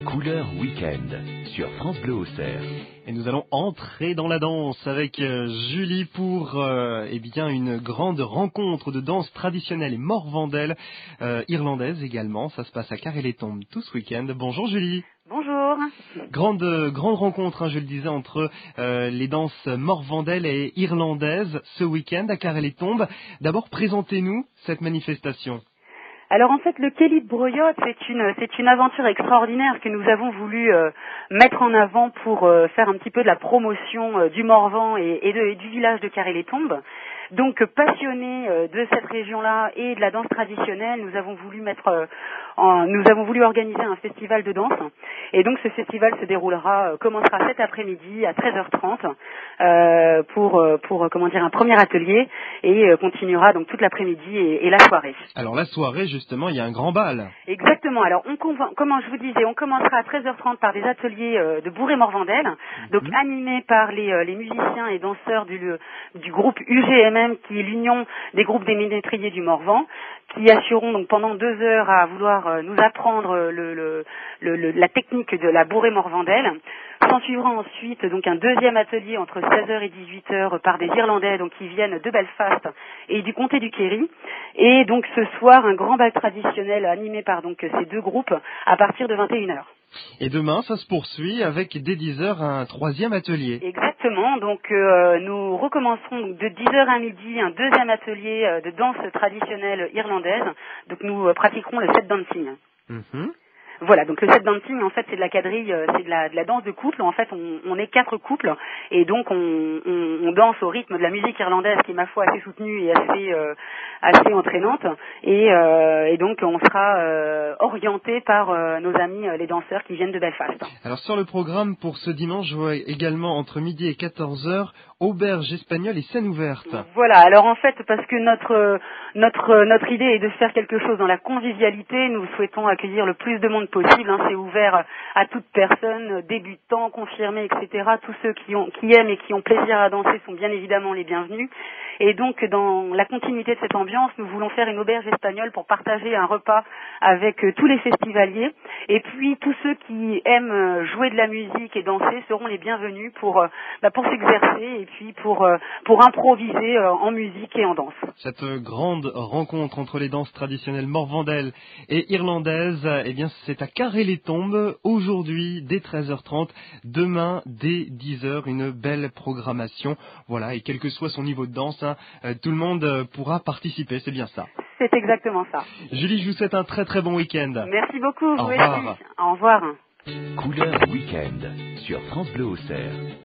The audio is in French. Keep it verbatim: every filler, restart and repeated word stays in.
Couleur Week-end sur France Bleu Auxerre. Et nous allons entrer dans la danse avec euh, Julie pour euh, eh bien une grande rencontre de danse traditionnelle et morvandelle, euh, irlandaise également. Ça se passe à Carré-les-Tombes tout ce week-end. Bonjour Julie. Bonjour. Grande grande rencontre, hein, je le disais, entre euh, les danses morvandelles et irlandaises ce week-end à Carré-les-Tombes. D'abord, présentez-nous cette manifestation. Alors en fait, le Kelly de Broyotte, c'est une c'est une aventure extraordinaire que nous avons voulu euh, mettre en avant pour euh, faire un petit peu de la promotion euh, du Morvan et, et, de, et du village de Carré-les-Tombes. Donc passionnés euh, de cette région-là et de la danse traditionnelle, nous avons voulu mettre euh, en, nous avons voulu organiser un festival de danse. Et donc ce festival se déroulera, euh, commencera cet après-midi à treize heures trente euh, pour euh, pour comment dire un premier atelier et euh, continuera donc toute l'après-midi et, et la soirée. Alors la soirée, justement, il y a un grand bal. Exactement. Alors, on conv- comme je vous disais, on commencera à treize heures trente par des ateliers euh, de bourré-morvandel, mm-hmm. donc animés par les, euh, les musiciens et danseurs du, le, du groupe U G M M, qui est l'union des groupes des ménétriers du Morvan, qui assureront donc pendant deux heures à vouloir euh, nous apprendre le, le, le, le, la technique de la bourré-morvandel. S'en suivra ensuite donc un deuxième atelier entre seize heures et dix-huit heures par des Irlandais donc qui viennent de Belfast et du comté du Kerry. Et donc ce soir un grand bal traditionnel animé par donc ces deux groupes à partir de vingt et une heures. Et demain, ça se poursuit avec dès dix heures un troisième atelier. Exactement, donc euh, nous recommencerons de dix heures à midi un deuxième atelier euh, de danse traditionnelle irlandaise. Donc nous euh, pratiquerons le set dancing. Mm-hmm. Voilà, donc le set dancing, en fait, c'est de la quadrille, euh, c'est de la, de la danse de couple. En fait, on, on est quatre couples et donc on, on, on danse au rythme de la musique irlandaise qui est, ma foi, assez soutenue et assez, euh, assez entraînante. Et, euh, et donc, on sera euh, orienté par euh, nos amis, euh, les danseurs qui viennent de Belfast. Alors, sur le programme pour ce dimanche, je vois également entre midi et quatorze heures, auberge espagnole et scène ouverte. Voilà, alors en fait, parce que notre, notre, notre idée est de faire quelque chose dans la convivialité, nous souhaitons accueillir le plus de monde possible, hein, c'est ouvert à toute personne, débutants, confirmés, et cetera. Tous ceux qui, ont, qui aiment et qui ont plaisir à danser sont bien évidemment les bienvenus. Et donc, dans la continuité de cette ambiance, nous voulons faire une auberge espagnole pour partager un repas avec euh, tous les festivaliers. Et puis, tous ceux qui aiment jouer de la musique et danser seront les bienvenus pour, euh, bah, pour s'exercer et puis pour, euh, pour improviser euh, en musique et en danse. Cette grande rencontre entre les danses traditionnelles morvandelles et irlandaises, eh bien, c'est à Carré-les-Tombes, aujourd'hui dès treize heures trente, demain dès dix heures, une belle programmation. Voilà, et quel que soit son niveau de danse, hein, euh, tout le monde euh, pourra participer, c'est bien ça. C'est exactement ça. Julie, je vous souhaite un très très bon week-end. Merci beaucoup. Au vous revoir. aussi. Au revoir. Couleur Week-end sur France Bleu Auxerre.